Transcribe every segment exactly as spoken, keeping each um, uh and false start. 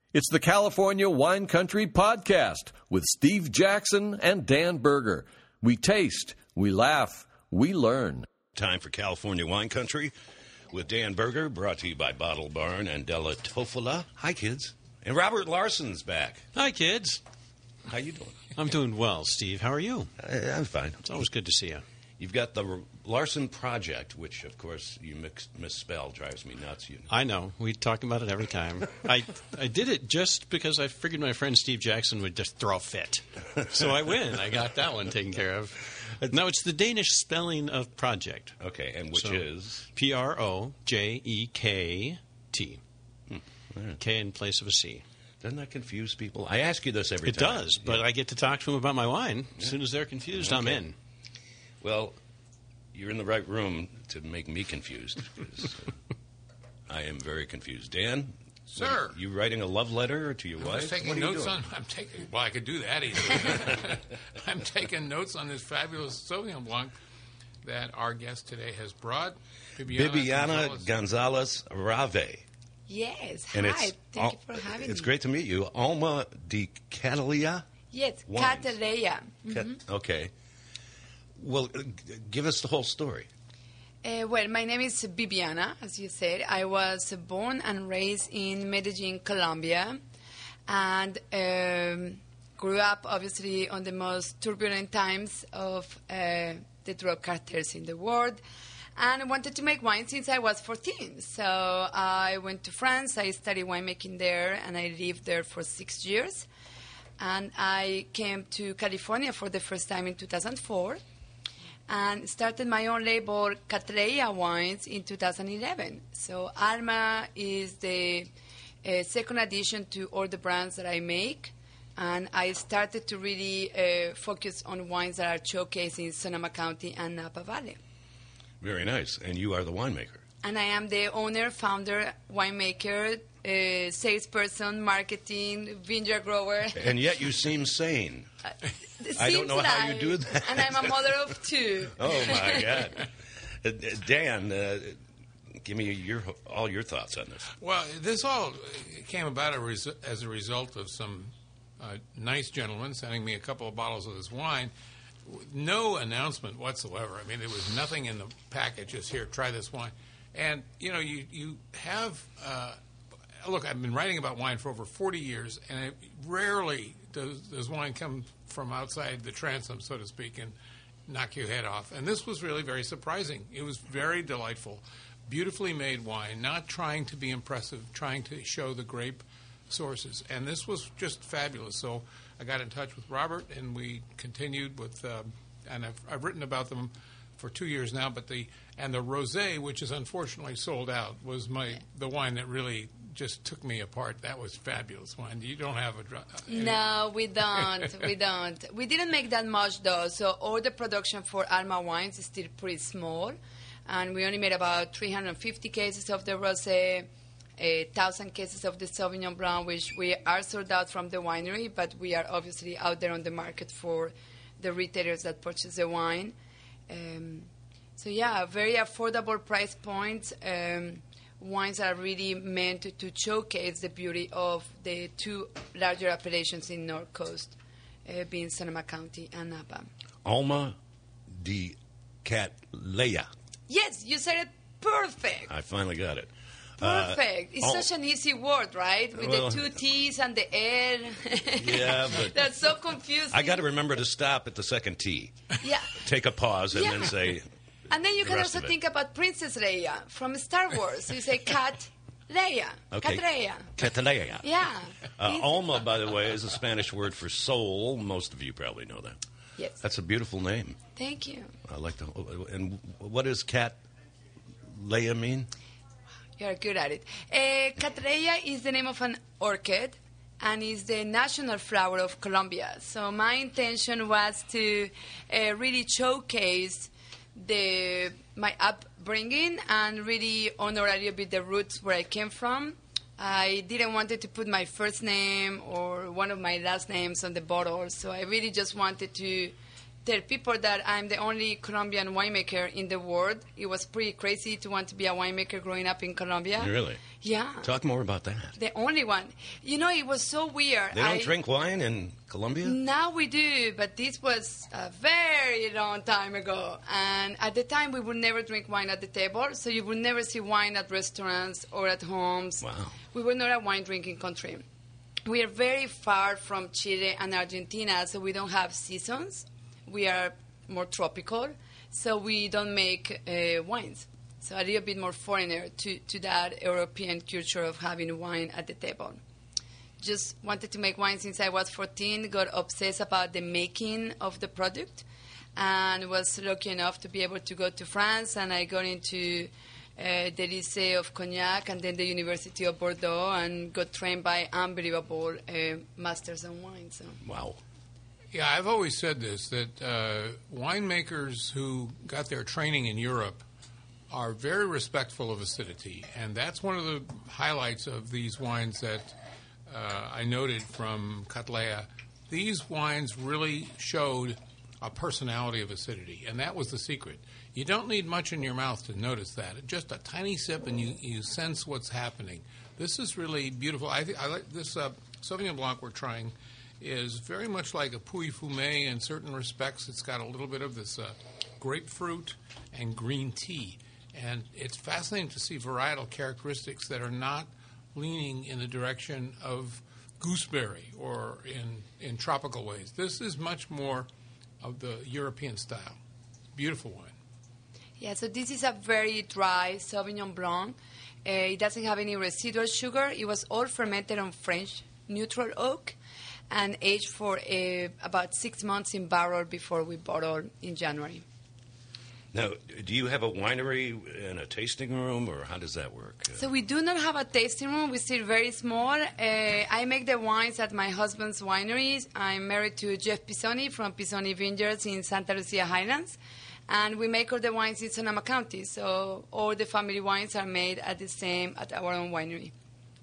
It's the California Wine Country Podcast with Steve Jackson and Dan Berger. We taste, we laugh, we learn. Time for California Wine Country with Dan Berger, brought to you by Bottle Barn and Della Tofola. Hi, kids. And Robert Larson's back. Hi, kids. How you doing? I'm doing well, Steve. How are you? I, I'm fine. It's always good to see you. You've got the Larson Project, which, of course, you mix, misspell. Drives me nuts. You know. I know. We talk about it every time. I I did it just because I figured my friend Steve Jackson would just throw a fit. So I win. I got that one taken care of. No, it's the Danish spelling of project. Okay, and which so, is? P R O J E K T. Hmm. Right. K in place of a C. Doesn't that confuse people? I ask you this every it time. It does, but yeah. I get to talk to them about my wine. As yeah. soon as they're confused, okay. I'm in. Well, you're in the right room to make me confused. Because I am very confused. Dan? Sir. What, you writing a love letter to your I'm wife? taking what are notes you doing? on. I'm taking. Well, I could do that easily. I'm taking notes on this fabulous Sauvignon Blanc that our guest today has brought. Bibiana, Bibiana Gonzalez Rave. Yes. And Hi. it's, Thank al- you for having it's me. It's great to meet you. Alma de Catalia? Yes, Wines. Cataleya. Cat- Mm-hmm. Okay. Well, uh, g- give us the whole story. Uh, well, my name is Bibiana, as you said. I was born and raised in Medellin, Colombia, and um, grew up, obviously, on the most turbulent times of uh, the drug cartels in the world. And I wanted to make wine since I was fourteen. So I went to France. I studied winemaking there, and I lived there for six years. And I came to California for the first time in two thousand four. And started my own label, Cataleya Wines, in two thousand eleven. So Alma is the uh, second addition to all the brands that I make. And I started to really uh, focus on wines that are showcased in Sonoma County and Napa Valley. Very nice. And you are the winemaker. And I am the owner, founder, winemaker, uh, salesperson, marketing, vineyard grower. And yet you seem sane. Uh, I don't know like, how you do that. And I'm a mother of two. Oh, my God. Uh, Dan, uh, give me your all your thoughts on this. Well, this all came about a res- as a result of some uh, nice gentlemen sending me a couple of bottles of this wine. No announcement whatsoever. I mean, there was nothing in the package. Just here, try this wine. And, you know, you, you have... Uh, look, I've been writing about wine for over forty years, and it rarely does, does wine come from outside the transom, so to speak, and knock your head off. And this was really very surprising. It was very delightful. Beautifully made wine, not trying to be impressive, trying to show the grape sources. And this was just fabulous. So I got in touch with Robert, and we continued with, um, and I've, I've written about them for two years now, but the, and the Rosé, which is unfortunately sold out, was my, the wine that really just took me apart. That was fabulous wine. You don't have a... Dr- no, we don't. we don't. We didn't make that much, though. So all the production for Alma Wines is still pretty small. And we only made about three hundred fifty cases of the Rosé, one thousand cases of the Sauvignon Blanc, which we are sold out from the winery, but we are obviously out there on the market for the retailers that purchase the wine. Um, so, yeah, very affordable price points. Um, wines are really meant to, to showcase the beauty of the two larger appellations in North Coast, uh, being Sonoma County and Napa. Alma de Cataleya. Yes, you said it perfect. I finally got it. Perfect. Uh, it's al- such an easy word, right? With well, the two T's and the L. Yeah, but... That's so confusing. I got to remember to stop at the second T. Yeah. Take a pause and Yeah. then say... And then you the can rest also of it. think about Princess Leia from Star Wars. So you say Cat Leia. Okay. Cataleya. Cataleya. Yeah. Uh, It's- Alma, by the way, is a Spanish word for soul. Most of you probably know that. Yes. That's a beautiful name. Thank you. I like the. And what does Cataleya mean? You're good at it. Uh, Cataleya is the name of an orchid and is the national flower of Colombia. So my intention was to uh, really showcase the my upbringing and really honor a little bit the roots where I came from. I didn't want to put my first name or one of my last names on the bottle, so I really just wanted to tell people that I'm the only Colombian winemaker in the world. It was pretty crazy to want to be a winemaker growing up in Colombia. Really? Yeah. Talk more about that. The only one. You know, it was so weird. They don't I, drink wine in Colombia? Now we do, but this was a very long time ago. And at the time, we would never drink wine at the table, so you would never see wine at restaurants or at homes. Wow. We were not a wine-drinking country. We are very far from Chile and Argentina, so we don't have seasons. We are more tropical, so we don't make uh, wines. So a little bit more foreigner to, to that European culture of having wine at the table. Just wanted to make wine since I was fourteen, got obsessed about the making of the product, and was lucky enough to be able to go to France, and I got into uh, the Lycée of Cognac and then the University of Bordeaux, and got trained by unbelievable uh, masters in wine. So. Wow. Yeah, I've always said this, that uh, winemakers who got their training in Europe are very respectful of acidity, and that's one of the highlights of these wines that uh, I noted from Cattleya. These wines really showed a personality of acidity, and that was the secret. You don't need much in your mouth to notice that. Just a tiny sip, and you, you sense what's happening. This is really beautiful. I, th- I like this uh, Sauvignon Blanc we're trying is very much like a Puy Fumé in certain respects. It's got a little bit of this uh, grapefruit and green tea. And it's fascinating to see varietal characteristics that are not leaning in the direction of gooseberry or in, in tropical ways. This is much more of the European style. Beautiful wine. Yeah, so this is a very dry Sauvignon Blanc. Uh, it doesn't have any residual sugar. It was all fermented on French neutral oak and aged for uh, about six months in barrel before we bottle in January. Now, do you have a winery and a tasting room, or how does that work? So we do not have a tasting room. We're still very small. Uh, I make the wines at my husband's wineries. I'm married to Jeff Pisoni from Pisoni Vineyards in Santa Lucia Highlands. And we make all the wines in Sonoma County. So all the family wines are made at the same, at our own winery.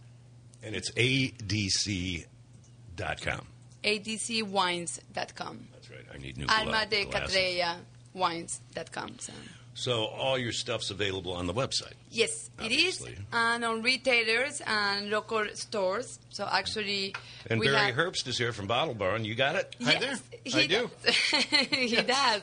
And it's A D C dot com. A D C wines dot com. That's right. I need new Alma de glasses. Cattleya wines dot com. So. So all your stuff's available on the website. Yes, Obviously. it is, and on retailers and local stores. So actually, And we Barry have, Herbst is here from Bottle Barn. You got it? Yes, Hi there. he I do. does. he does.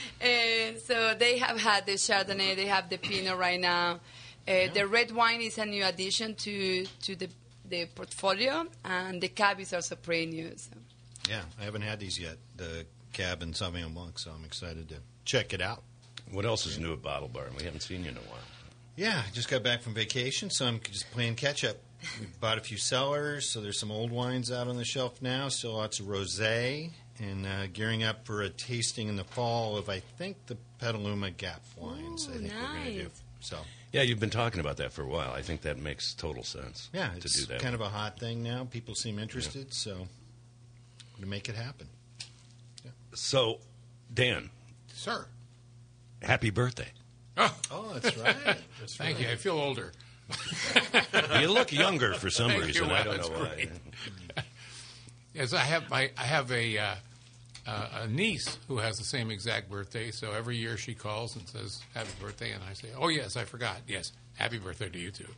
Uh, so they have had the Chardonnay, they have the Pinot right now. Uh, The red wine is a new addition to to the the portfolio, and the Cab is also pretty new. So. Yeah, I haven't had these yet, the Cab and Sauvignon Blanc, so I'm excited to check it out. What else is new at Bottle Barn? We haven't seen you in a while. Yeah, I just got back from vacation, so I'm just playing catch-up. We bought a few cellars, so there's some old wines out on the shelf now, still lots of rosé, and uh, gearing up for a tasting in the fall of, I think, the Petaluma Gap wines. Ooh, I think we're going to do. nice. So, Yeah, you've been talking about that for a while. I think that makes total sense. yeah, to it's do that. kind of a hot thing now. People seem interested, so I'm going to make it happen. So, Dan, Sir. happy birthday. Oh, Oh, that's right. That's thank you. I feel older. You look younger for some Thank reason. you. I don't That's know why. great. Yes, I have my I have a uh, uh, a niece who has the same exact birthday. So every year she calls and says happy birthday, and I say, oh yes, I forgot. Yes, happy birthday to you too.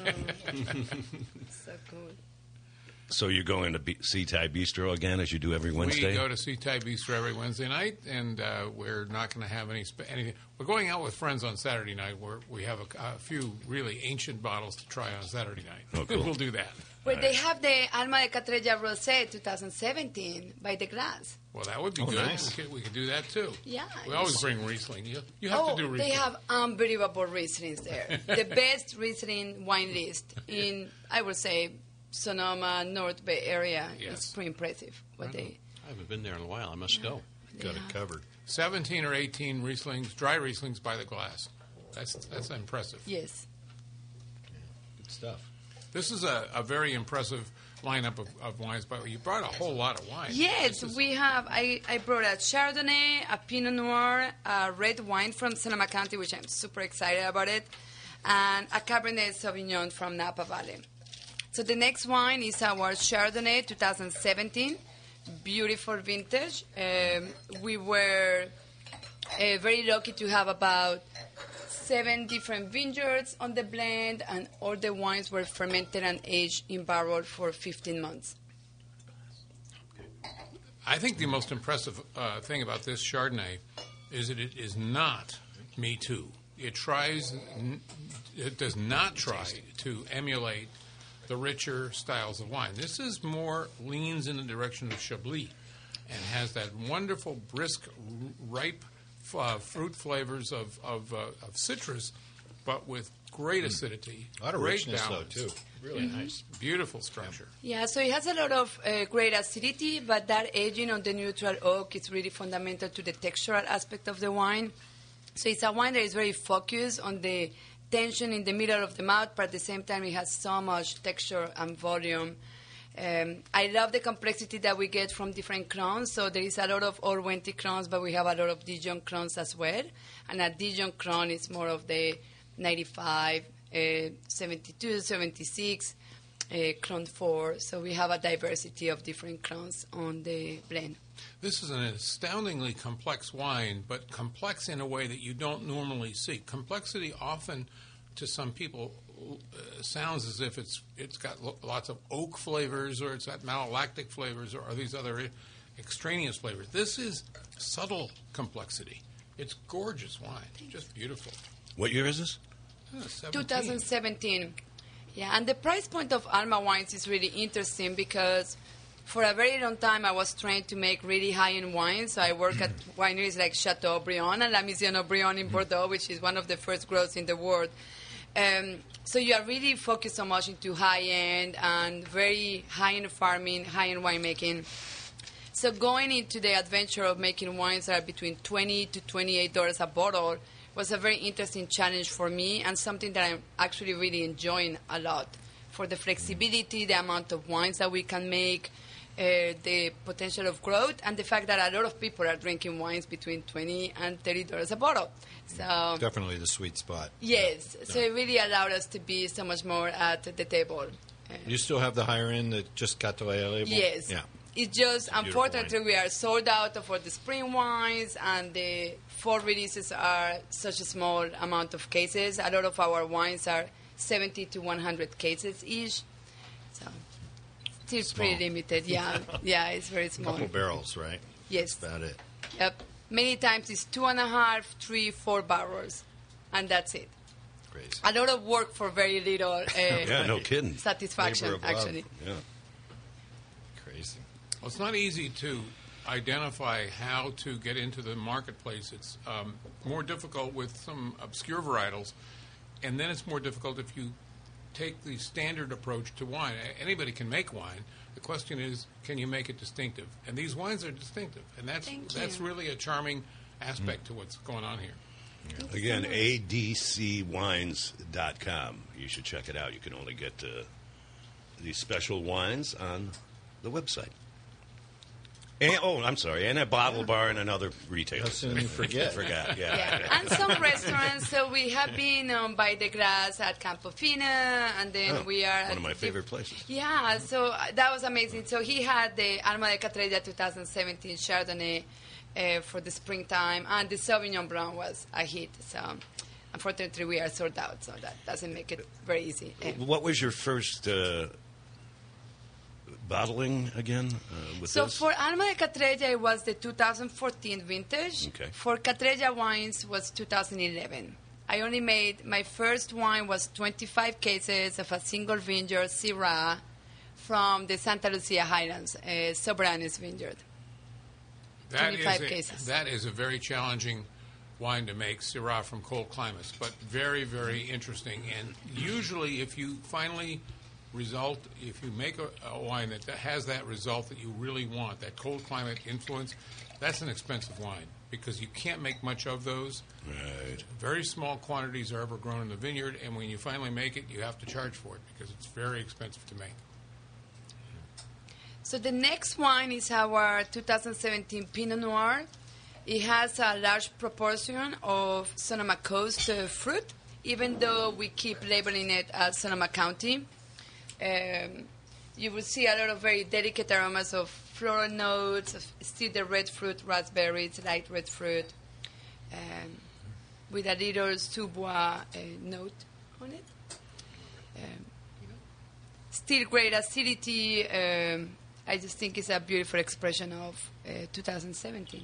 So good. So you're going to B- Sea Thai Bistro again, as you do every Wednesday? We go to Sea Thai Bistro every Wednesday night, and uh, we're not going to have any spe- anything. We're going out with friends on Saturday night, where we have a, a few really ancient bottles to try on Saturday night. Oh, cool. We'll do that. Well, they have the Alma de Cattleya Rosé twenty seventeen by the glass. Well, that would be Oh, good. nice. We, could, we could do that too. Yeah. We always bring Riesling. You, you have Oh, to do Riesling. they have unbelievable Rieslings there. The best Riesling wine list in, I would say, Sonoma, North Bay area. Yes. It's pretty impressive what they. I haven't been there in a while. I must go. Got it covered. seventeen or eighteen Rieslings, dry Rieslings by the glass. That's that's impressive. Yes. Good stuff. This is a, a very impressive lineup of, of wines. But you brought a whole lot of wines. Yes, This is- we have. I, I brought a Chardonnay, a Pinot Noir, a red wine from Sonoma County, which I'm super excited about it, and a Cabernet Sauvignon from Napa Valley. So the next wine is our Chardonnay twenty seventeen beautiful vintage. Um, we were uh, very lucky to have about seven different vineyards on the blend, and all the wines were fermented and aged in barrel for fifteen months. I think the most impressive uh, thing about this Chardonnay is that it is not Me Too. It tries, it does not try to emulate the richer styles of wine. This is more leans in the direction of Chablis and has that wonderful, brisk, ripe uh, fruit flavors of of, uh, of citrus, but with great acidity, A lot of great richness, balance. though, too. Really nice. Beautiful structure. Yeah, so it has a lot of uh, great acidity, but that aging on the neutral oak is really fundamental to the textural aspect of the wine. So it's a wine that is very focused on the tension in the middle of the mouth, but at the same time it has so much texture and volume. Um, I love the complexity that we get from different crowns. So there is a lot of Orwenti crowns, but we have a lot of Dijon crowns as well. And a Dijon crown is more of the ninety-five, uh, seventy-two, seventy-six, uh, crown four. So we have a diversity of different crowns on the blend. This is an astoundingly complex wine, but complex in a way that you don't normally see. Complexity often, to some people, uh, sounds as if it's it's got lo- lots of oak flavors, or it's got malolactic flavors, or, or these other i- extraneous flavors. This is subtle complexity. It's gorgeous wine, just beautiful. What year is this? Uh, seventeen. twenty seventeen. Yeah, and the price point of Alma wines is really interesting because for a very long time I was trained to make really high-end wines. So I work at wineries like Chateaubriand and La Maison-Aubriand in Bordeaux, which is one of the first groves in the world. Um, so you are really focused so much into high-end and very high-end farming, high-end winemaking. So going into the adventure of making wines that are between twenty to twenty-eight dollars a bottle was a very interesting challenge for me and something that I'm actually really enjoying a lot for the flexibility, the amount of wines that we can make, uh, the potential of growth, and the fact that a lot of people are drinking wines between twenty and thirty dollars a bottle. So Definitely the sweet spot. yes, so it really allowed us to be so much more at the table. Uh, You still have the higher end that just got the label? Yes. Yeah. It's just, beautiful unfortunately, we are sold out for the spring wines, and the fall releases are such a small amount of cases. A lot of our wines are seventy to one hundred cases each. So it's pretty Small. limited. Yeah, yeah, it's very small. Couple barrels, right? Yes. That's about it. Yep. Many times it's two and a half, three, four barrels, and that's it. Crazy. A lot of work for very little uh, Yeah, no kidding. satisfaction, Labor of love. actually. Yeah. Crazy. Well, it's not easy to identify how to get into the marketplace. It's um, more difficult with some obscure varietals, and then it's more difficult if you take the standard approach to wine. A- Anybody can make wine. The question is, can you make it distinctive? And these wines are distinctive, and that's Thank that's you. really a charming aspect to what's going on here. Again, a d c wines dot com. You should check it out. You can only get uh, these special wines on the website. And, oh, I'm sorry, and at Bottle Bar and another retailer. How soon you forget. Forgot, yeah. Yeah, and some restaurants. So we have been um, by the Grass at Campofina, and then Oh, we are one at of my the- favorite places. Yeah, so uh, that was amazing. So he had the Alma de Catrella twenty seventeen Chardonnay uh, for the springtime, and the Sauvignon Blanc was a hit. So unfortunately, we are sold out, so that doesn't make it very easy. Uh, What was your first uh, bottling again uh, with So this? for Alma de Catrella, it was the two thousand fourteen vintage. Okay. For Catrella wines was two thousand eleven. I only made, my first wine was twenty-five cases of a single vineyard, Syrah, from the Santa Lucia Highlands, uh, Sobranes vineyard. That is twenty-five a, cases. That is a very challenging wine to make, Syrah from cold climates, but very, very interesting. And usually, if you finally result, if you make a, a wine that, that has that result that you really want, that cold climate influence, that's an expensive wine because you can't make much of those. Right. Very small quantities are ever grown in the vineyard, and when you finally make it, you have to charge for it because it's very expensive to make. So the next wine is our two thousand seventeen Pinot Noir. It has a large proportion of Sonoma Coast uh, fruit, even though we keep labeling it as Sonoma County. Um, you will see a lot of very delicate aromas of floral notes, of still the red fruit, raspberries, light red fruit, um, with a little sous-bois uh, note on it. Um, still great acidity. Um, I just think it's a beautiful expression of uh, two thousand seventeen.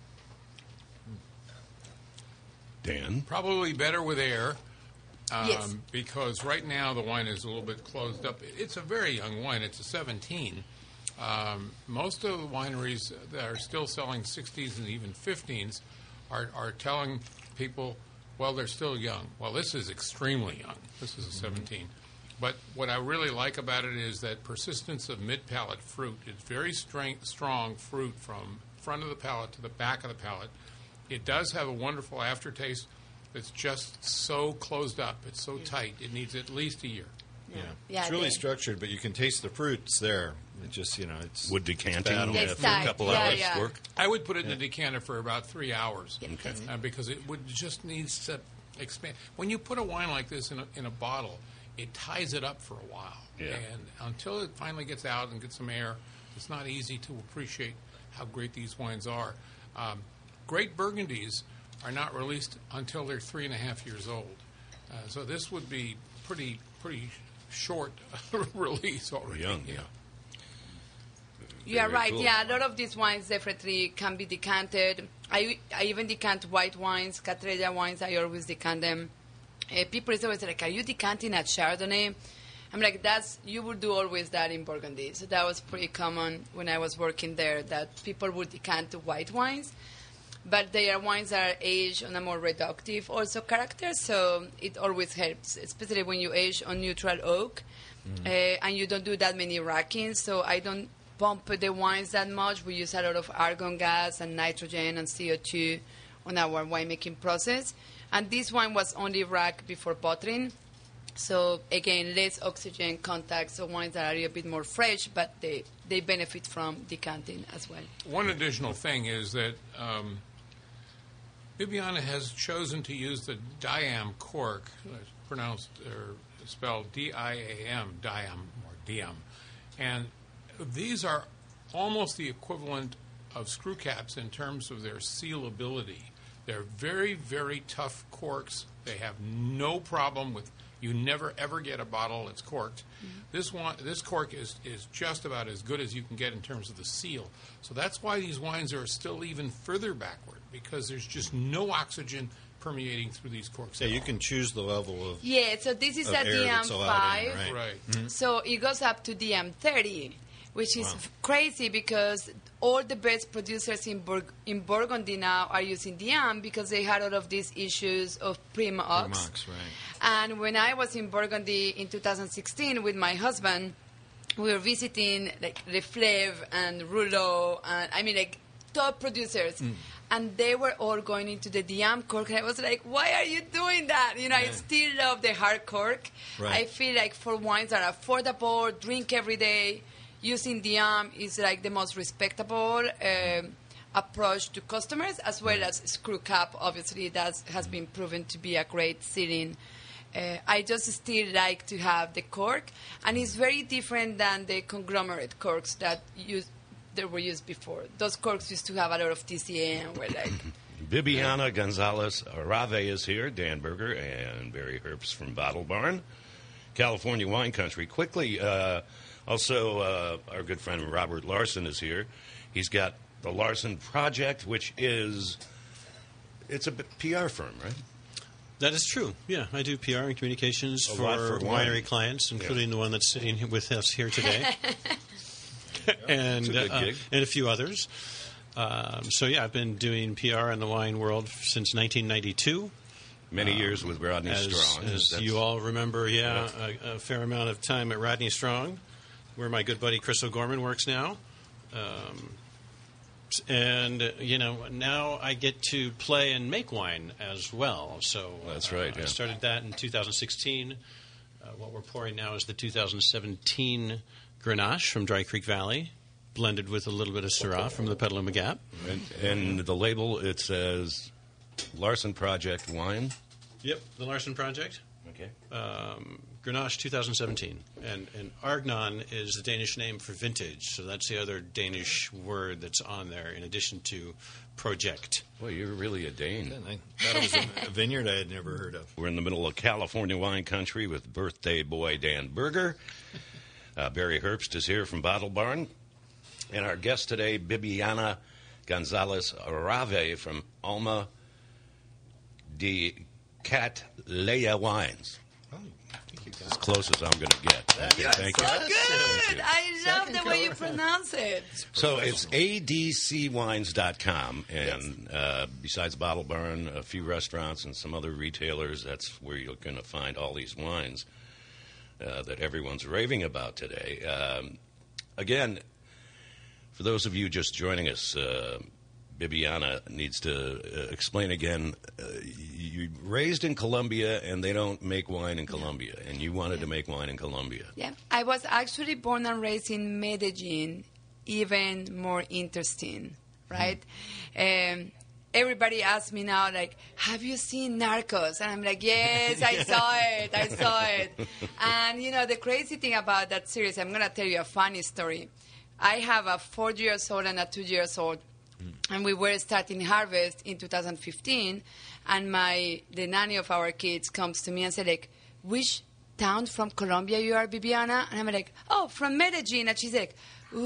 Dan? Probably better with air. Um, Yes. Because right now the wine is a little bit closed up. It's a very young wine. It's a seventeen. Um, most of the wineries that are still selling sixties and even fifteens are, are telling people, well, they're still young. Well, this is extremely young. This is a seventeen. But what I really like about it is that persistence of mid-palate fruit. It's very strength, strong fruit from front of the palate to the back of the palate. It does have a wonderful aftertaste. It's just so closed up. It's so tight. It needs at least a year. Yeah. Yeah, It's really the- structured, but you can taste the fruits there. It just, you know, it's Would decanting it's battle. uh, It's for a tight. couple Yeah, hours yeah. work? I would put it in the decanter for about three hours. Yeah, Okay. that's it. Uh, because it would just needs to expand. When you put a wine like this in a, in a bottle, it ties it up for a while. Yeah. And until it finally gets out and gets some air, it's not easy to appreciate how great these wines are. Um, great Burgundies are not released until they're three and a half years old. Uh, so this would be pretty pretty short release already. Young, yeah. You are Very right. cool. Yeah, a lot of these wines definitely can be decanted. I, I even decant white wines, Catrella wines. I always decant them. Uh, people is always like, "Are you decanting at Chardonnay?" I'm like, "That's you would do always that in Burgundy." So that was pretty common when I was working there. That people would decant to white wines, but they are wines that are aged on a more reductive also character. So it always helps, especially when you age on neutral oak, uh, and you don't do that many rackings. So I don't pump the wines that much. We use a lot of argon gas and nitrogen and C O two on our winemaking process. And this wine was only racked before bottling. So again, less oxygen contact, so wines that are a little bit more fresh, but they, they benefit from decanting as well. One additional thing is that um, Bibiana has chosen to use the Diam cork, uh, pronounced or spelled D I A M, Diam or Diam, and these are almost the equivalent of screw caps in terms of their sealability. They're very, very tough corks. They have no problem with. You never ever get a bottle that's corked. Mm-hmm. This one, this cork is is just about as good as you can get in terms of the seal. So that's why these wines are still even further backward, because there's just no oxygen permeating through these corks. Yeah, at you all. can choose the level of Yeah, so this is Of a air D M that's allowed in, five. right. Right. So it goes up to D M thirty, which is Wow. f- crazy because all the best producers in, Bur- in Burgundy now are using D M because they had all of these issues of Prima Ox. Mox, right? And when I was in Burgundy in two thousand sixteen with my husband, we were visiting like Le Fleuve and Rouleau, and I mean like top producers. And they were all going into the Diam cork, and I was like, "Why are you doing that?" You know, I still love the hard cork. Right. I feel like for wines that are affordable, drink every day, using Diam is like the most respectable um, approach to customers, as well as screw cap. Obviously, that has been proven to be a great sealing. Uh, I just still like to have the cork, and it's very different than the conglomerate corks that use that were used before. Those corks used to have a lot of T C A and were like. Bibiana Gonzalez Arave is here, Dan Berger, and Barry Herbst from Bottle Barn, California wine country. Quickly, uh, also, uh, our good friend Robert Larson is here. He's got the Larson Project, which is, it's a b- P R firm, right? That is true. Yeah, I do P R and communications A for, lot for wine. winery clients, including the one that's sitting here with us here today, and It's a good uh, gig. and a few others. Um, so yeah, I've been doing P R in the wine world since nineteen ninety-two. Many years with Rodney As, Strong. as That's- you all remember, yeah, a, a fair amount of time at Rodney Strong, where my good buddy Chris O'Gorman works now. Um, and, uh, you know, now I get to play and make wine as well. So That's uh, right, I yeah. started that in two thousand sixteen. Uh, what we're pouring now is the two thousand seventeen Grenache from Dry Creek Valley, blended with a little bit of Syrah from the Petaluma Gap. And, and the label, it says Larson Project Wine. Yep, the Larson Project. Okay. Um, Grenache twenty seventeen. And, and Argnon is the Danish name for vintage. So that's the other Danish word that's on there in addition to project. Boy, you're really a Dane. I thought it was a, a vineyard I had never heard of. We're in the middle of California wine country with birthday boy Dan Berger. Uh, Barry Herbst is here from Bottle Barn. And our guest today, Bibiana Gonzalez Arave from Alma de Catleya Wines. Oh, thank you, guys. As close as I'm going to get. Thank you. Thank you. So Thank good. you. I love the way you pronounce it. So it's A D C wines dot com, and uh, besides Bottle Barn, a few restaurants and some other retailers, that's where you're going to find all these wines uh, that everyone's raving about today. Um, again, for those of you just joining us, uh, Bibiana needs to uh, explain again. Uh, you raised in Colombia, and they don't make wine in Colombia, and you wanted to make wine in Colombia. Yeah, I was actually born and raised in Medellin, even more interesting, right? Mm. Um, everybody asks me now, like, have you seen Narcos? And I'm like, yes, I saw it, I saw it. And, you know, the crazy thing about that series, I'm going to tell you a funny story. I have a four years old and a two years old. And we were starting harvest in two thousand fifteen, and my the nanny of our kids comes to me and said, like, which town from Colombia you are, Bibiana? And I'm like, oh, from Medellin. And she's like,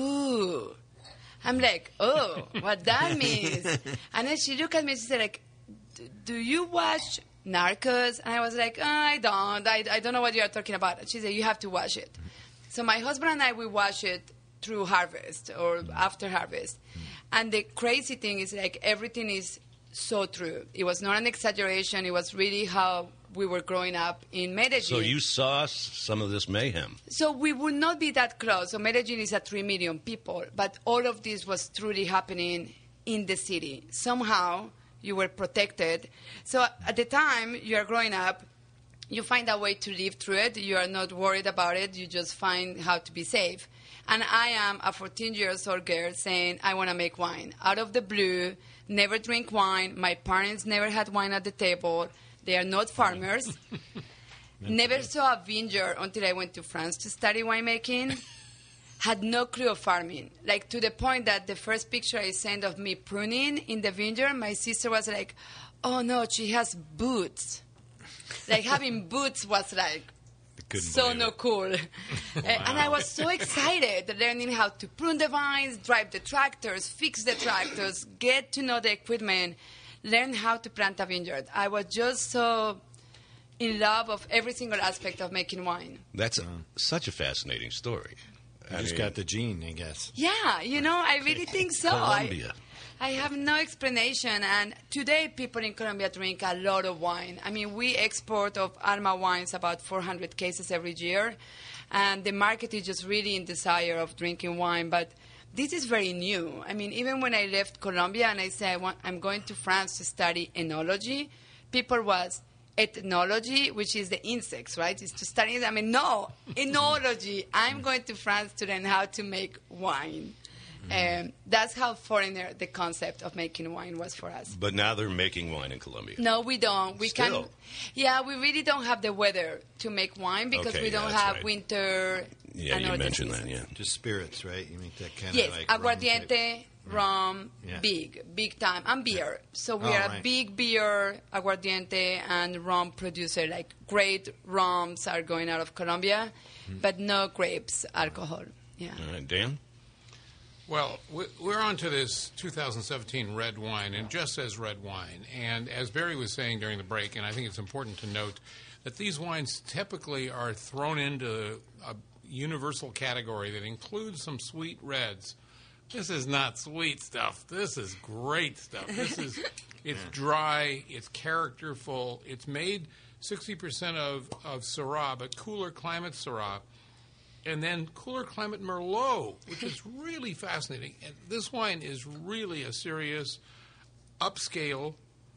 ooh. I'm like, oh, what that means. And then she looked at me and she said, like, do you watch Narcos? And I was like, oh, I don't. I, I don't know what you are talking about. And she said, you have to watch it. So my husband and I, we watch it through harvest or after harvest. And the crazy thing is, like, everything is so true. It was not an exaggeration. It was really how we were growing up in Medellin. So you saw s- some of this mayhem. So we would not be that close. So Medellin is at three million people. But all of this was truly happening in the city. Somehow you were protected. So at the time you are growing up, you find a way to live through it. You are not worried about it. You just find how to be safe. And I am a fourteen years old girl saying, I want to make wine. Out of the blue, never drink wine. My parents never had wine at the table. They are not farmers. Never saw a vineyard until I went to France to study winemaking. Had no clue of farming. Like, to the point that the first picture I sent of me pruning in the vineyard, my sister was like, oh, no, she has boots. Like, having boots was like, so no cool. Wow. And I was so excited learning how to prune the vines, drive the tractors, fix the tractors, get to know the equipment, learn how to plant a vineyard. I was just so in love of every single aspect of making wine. That's a, such a fascinating story. You I just mean, got the gene, I guess. Yeah, you know, I really think so. Colombia. I, I have no explanation, and today people in Colombia drink a lot of wine. I mean, we export of Alma wines about four hundred cases every year, and the market is just really in desire of drinking wine, but this is very new. I mean, even when I left Colombia and I said I want, I'm going to France to study enology, people was, ethnology, which is the insects, right? It's to study, I mean, no, enology. I'm going to France to learn how to make wine. Um, that's how foreigner the concept of making wine was for us. But now they're making wine in Colombia. No, we don't. We Still. can. Yeah, we really don't have the weather to make wine because Okay, we don't yeah, that's have right. winter. Yeah, and you other mentioned that, seasons. yeah. Just spirits, right? You make that kind Yes, of like rum aguardiente, type- rum, Yeah. big, big time, and beer. So we Oh, are a right. big beer, aguardiente, and rum producer. Like, great rums are going out of Colombia, but no grapes alcohol. Yeah. All right, Dan? Well, we- we're on to this two thousand seventeen red wine, and just says red wine. And as Barry was saying during the break, and I think it's important to note, that these wines typically are thrown into a universal category that includes some sweet reds. This is not sweet stuff. This is great stuff. This is, it's dry, it's characterful, it's made sixty percent of, of Syrah, but cooler climate Syrah. And then cooler climate Merlot, which is really fascinating. And this wine is really a serious, upscale,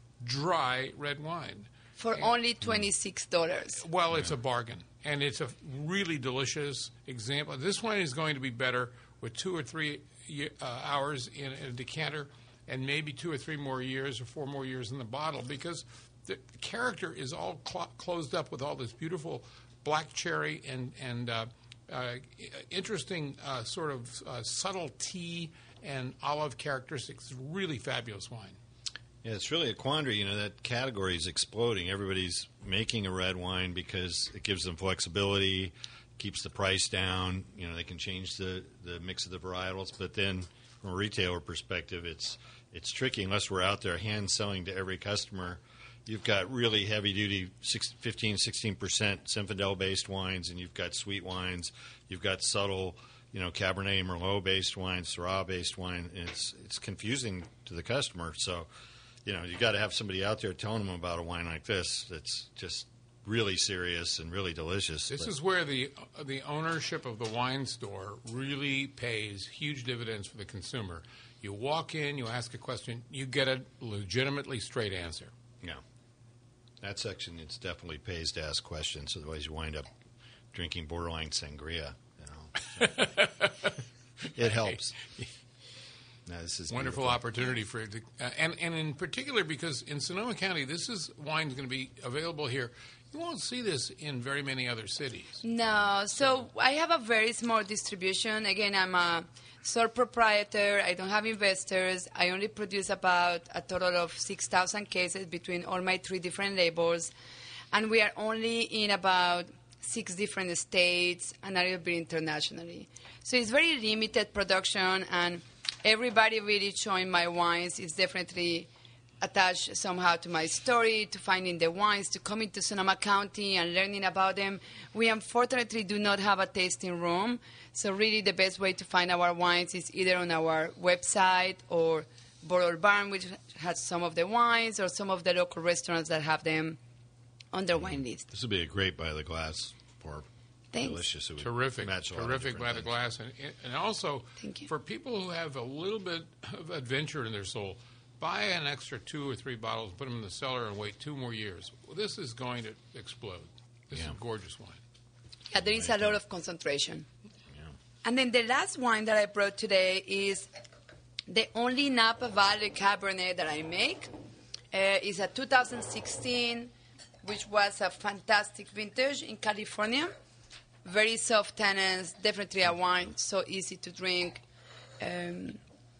dry red wine. For only twenty-six dollars. Well, it's a bargain. And it's a really delicious example. This wine is going to be better with two or three ye- uh, hours in a decanter and maybe two or three more years or four more years in the bottle because the character is all cl- closed up with all this beautiful black cherry and and uh, uh, interesting uh, sort of uh, subtle tea and olive characteristics. It's really fabulous wine. Yeah, it's really a quandary. You know, that category is exploding. Everybody's making a red wine because it gives them flexibility, keeps the price down. You know, they can change the, the mix of the varietals. But then from a retailer perspective, it's it's tricky unless we're out there hand selling to every customer. You've got really heavy-duty fifteen, sixteen percent Zinfandel-based wines, and you've got sweet wines. You've got subtle, you know, Cabernet Merlot-based wine, Syrah-based wine. And it's it's confusing to the customer. So, you know, you got to have somebody out there telling them about a wine like this that's just really serious and really delicious. This but. is where the the ownership of the wine store really pays huge dividends for the consumer. You walk in, you ask a question, you get a legitimately straight answer. Yeah. That section, it's definitely pays to ask questions. Otherwise, you wind up drinking borderline sangria. You know, so. It helps. No, this is wonderful beautiful. opportunity for it, to, uh, and and in particular because in Sonoma County, this is wine's going to be available here. You won't see this in very many other cities. No, so I have a very small distribution. Again, I'm a sole proprietor. I don't have investors. I only produce about a total of six thousand cases between all my three different labels. And we are only in about six different states and a little bit internationally. So it's very limited production, and everybody really showing my wines is definitely attached somehow to my story, to finding the wines, to coming to Sonoma County and learning about them. We unfortunately do not have a tasting room, so really the best way to find our wines is either on our website or Bottle Barn, which has some of the wines, or some of the local restaurants that have them on their wine list. This would be a great by the glass pour. Thanks. Delicious. It would Terrific, match a lot of terrific different by the things. glass, and and also Thank you. for people who have a little bit of adventure in their soul, buy an extra two or three bottles, put them in the cellar, and wait two more years. Well, this is going to explode. This Yeah. is gorgeous wine. Yeah, there is a lot of concentration. Yeah. And then the last wine that I brought today is the only Napa Valley Cabernet that I make. Uh, is a two thousand sixteen, which was a fantastic vintage in California. Very soft tannins, definitely a wine, so easy to drink. Um,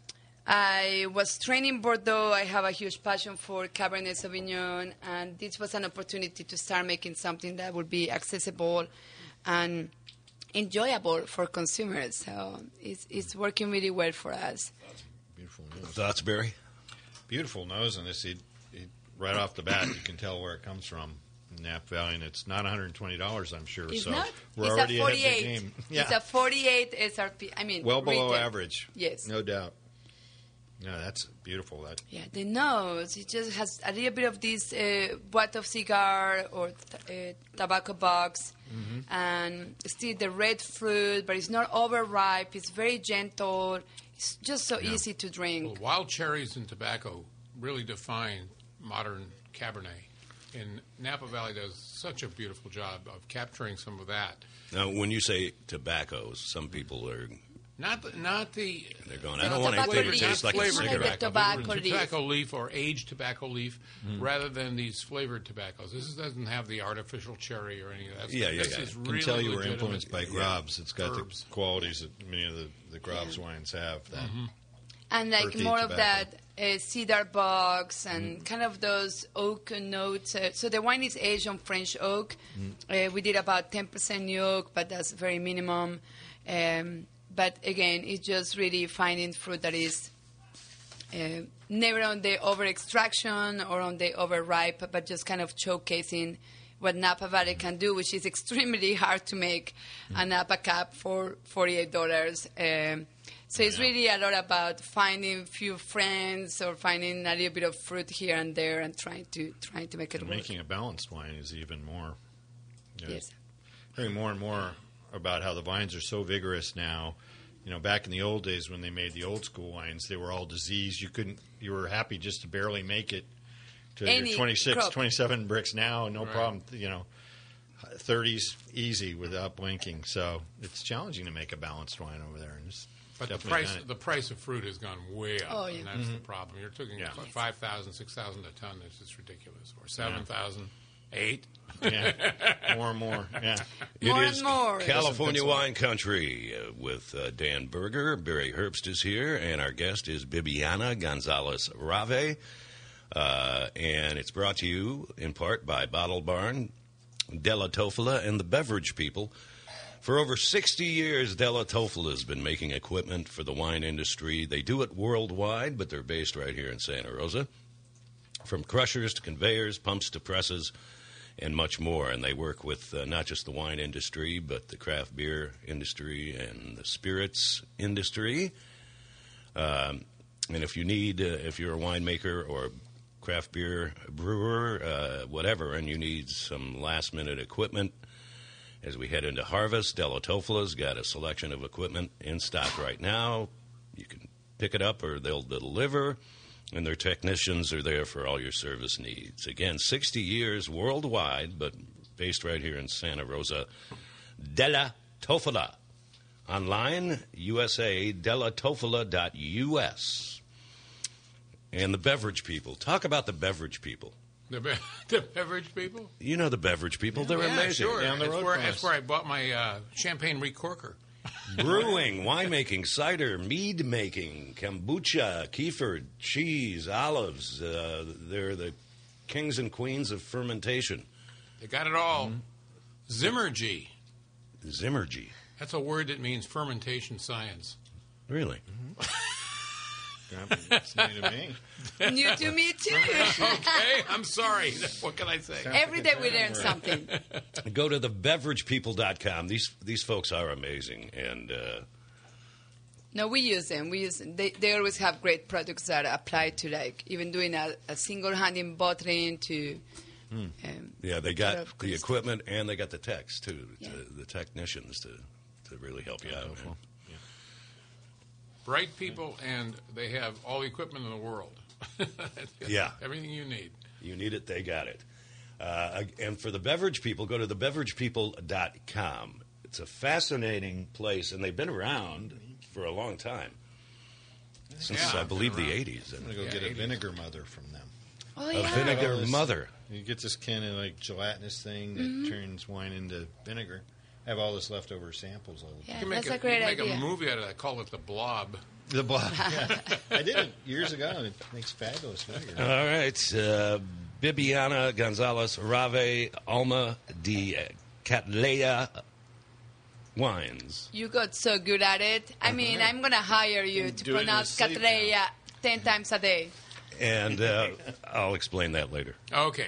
I was trained in Bordeaux. I have a huge passion for Cabernet Sauvignon, and this was an opportunity to start making something that would be accessible and enjoyable for consumers. So it's, it's working really well for us. Beautiful nose. Thoughts, Barry? Beautiful nose on this. It, it, right off the bat, you can tell where it comes from. Napa Valley, and it's not one hundred twenty dollars, I'm sure. It's so not. we're It's already a ahead of the forty-eight. game. Yeah. It's a forty-eight S R P. I mean, well below retail. average. Yes. No doubt. No, that's beautiful. That Yeah, the nose. It just has a little bit of this uh, butt of cigar or t- uh, tobacco box, Mm-hmm. and still the red fruit, but it's not overripe. It's very gentle. It's just so easy to drink. Well, wild cherries and tobacco really define modern Cabernet. And Napa Valley does such a beautiful job of capturing some of that. Now, when you say tobaccos, some people are Not the, not the they're going. The I don't want anything tobacco that leaf. tastes like a It's flavored like the cigarette. tobacco tobacco, leaf. tobacco leaf or aged tobacco leaf, rather than these flavored tobaccos. This doesn't have the artificial cherry or any of that. Yeah, stuff. yeah, This yeah. is can really tell you were legitimate. influenced by Grobs. It's got Herbs. the qualities that many of the, the Grobs wines have. That And like earthy more of tobacco. that uh, cedar box and kind of those oak notes. Uh, so the wine is aged on French oak. Uh, we did about ten percent new oak, but that's very minimum. Um, but again, it's just really finding fruit that is uh, never on the over extraction or on the over ripe, but just kind of showcasing what Napa Valley can do, which is extremely hard to make a Napa Cap for forty-eight dollars. Um, so it's really a lot about finding few friends or finding a little bit of fruit here and there and trying to trying to make it and work. making a balanced wine is even more. You know, Yes. Hearing more and more about how the vines are so vigorous now. You know, back in the old days when they made the old school wines, they were all diseased. You couldn't. You were happy just to barely make it to Any your twenty-six, crop. twenty-seven bricks now, no Right. problem. You know, thirties easy without blinking. So it's challenging to make a balanced wine over there. And just, But the Definitely price done it. the price of fruit has gone way up, Oh, yeah. and that's the problem. You're talking Yeah. five thousand, six thousand a ton. That's just ridiculous. Or seven thousand, eight. Yeah, more and more. Yeah, It More is and more. California Doesn't- Wine Country uh, with uh, Dan Berger. Barry Herbst is here, and our guest is Bibiana Gonzalez Rave. Uh, and it's brought to you in part by Bottle Barn, Della Tofola, and the Beverage People. For over sixty years, Della Tofola has been making equipment for the wine industry. They do it worldwide, but they're based right here in Santa Rosa. From crushers to conveyors, pumps to presses, and much more. And they work with uh, not just the wine industry, but the craft beer industry and the spirits industry. Um, and if you need, uh, if you're a winemaker or craft beer brewer, uh, whatever, and you need some last-minute equipment, as we head into harvest, Della Tofola's got a selection of equipment in stock right now. You can pick it up or they'll deliver, and their technicians are there for all your service needs. Again, sixty years worldwide, but based right here in Santa Rosa. Della Tofola. Online, U S A, della tofola dot U S. And the Beverage People. Talk about the Beverage People. The, be- the beverage people? You know the Beverage People. They're yeah, amazing. sure. Down the that's, road where, from that's us. where I bought my uh, champagne recorker. Brewing, winemaking, cider, mead making, kombucha, kefir, cheese, olives. Uh, they're the kings and queens of fermentation. They got it all. Zimmergy. Zimmergy. That's a word that means fermentation science. Really? it's new to me. New to me too. Okay, I'm sorry. What can I say? Every day we learn something. Go to the beverage people dot com. These these folks are amazing. And uh, No, we use them. We use them. They, they always have great products that apply to like even doing a, a single handing bottling to. Um, yeah, they lot got of the good equipment and they got the techs, too, Yeah. to, the technicians to, to really help you out. man. Bright people, and they have all the equipment in the world. Yeah. Everything you need. You need it, they got it. Uh, and for the Beverage People, go to the beverage people dot com. It's a fascinating place, and they've been around for a long time. Since, Yeah, I believe, been the around. eighties. I'm gonna go Yeah, get a eighties. vinegar mother from them. oh A yeah. vinegar All this- mother. You get this kind of like gelatinous thing that Mm-hmm. turns wine into vinegar. I have all this leftover samples all the Yeah, time. You can make that's a, a great you can make idea. a movie out of that. Call it The Blob. The blob. Yeah. I did it years ago, and it makes fabulous vinegar. All right. Uh, Bibiana Gonzalez Rave Alma de Catlea Wines. You got so good at it. I mean, I'm gonna hire you to Do it in pronounce your sleep Catreya ten times a day. And uh, I'll explain that later. Okay.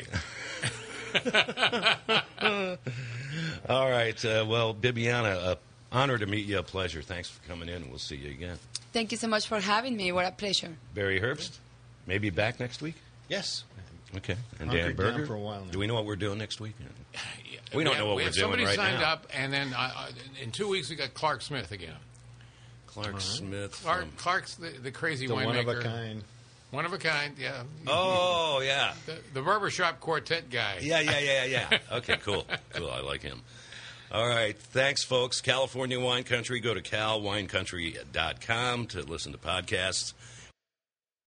All right. Uh, well, Bibiana, uh, honor to meet you. A pleasure. Thanks for coming in, and we'll see you again. Thank you so much for having me. What a pleasure. Barry Herbst, maybe back next week? Yes. Okay. And Hunkered Dan down Berger? for a while now. Do we know what we're doing next week? We don't have- know what we we're have doing somebody right signed now. up, and then uh, uh, in two weeks we got Clark Smith again. Clark Smith. Clark, from- Clark's the, the crazy The winemaker. one of a kind. One of a kind, yeah. Oh, yeah. The, the barbershop quartet guy. Yeah, yeah, yeah, yeah. Okay, cool. Cool. I like him. All right. Thanks, folks. California Wine Country. Go to cal wine country dot com to listen to podcasts.